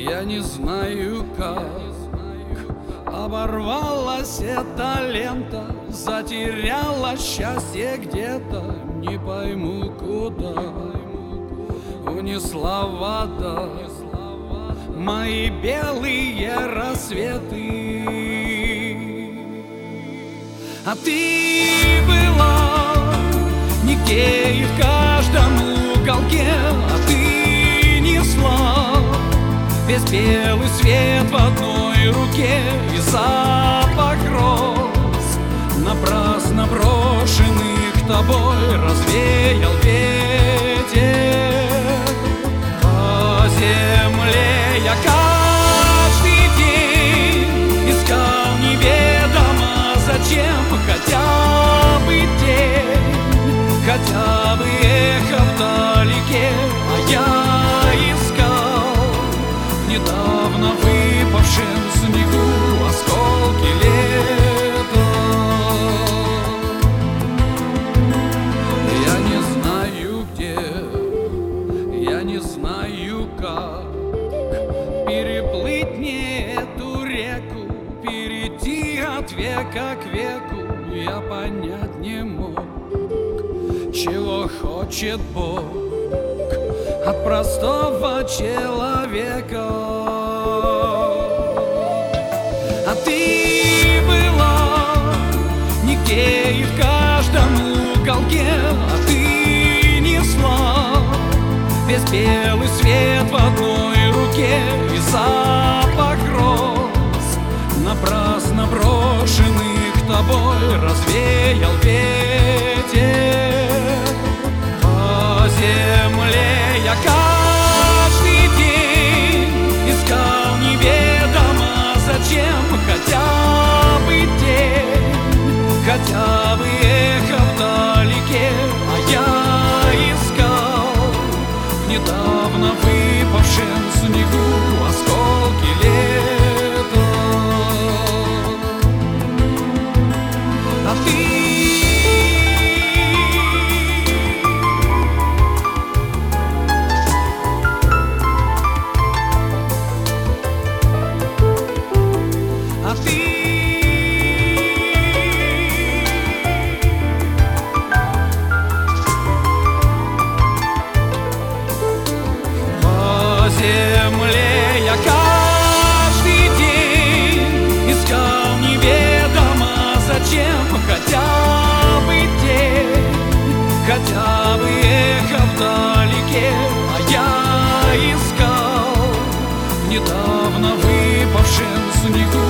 Я не знаю, как оборвалась эта лента, затеряла счастье где-то, не пойму куда. Унесла вода мои белые рассветы. А ты была нигде и в каждом уголке, а ты несла весь белый свет в одной руке. И запах роз, напрасно брошенных тобой, развеял ветер. По земле я каждый день искал неведомо зачем хотя бы день, хотя бы эхо вдалеке. А я искал в недавно выпавшем снегу осколки лета. Я не знаю где, я не знаю как переплыть мне эту реку, перейти от века к веку. Я понять не мог, чего хочет Бог от простого человека. А ты была нигде и в каждом уголке, а ты несла весь белый свет в одной руке. И запах роз, напрасно брошенных тобой, развеял ветер. По земле я каждый день искал неведомо зачем хотя бы день, хотя бы эхо вдалеке. А я искал в недавно выпавшем снегу осколки лета. А ты по земле я каждый день искал неведомо зачем хотя бы день, хотя бы эхо вдалеке. А я искал в недавно выпавшем снегу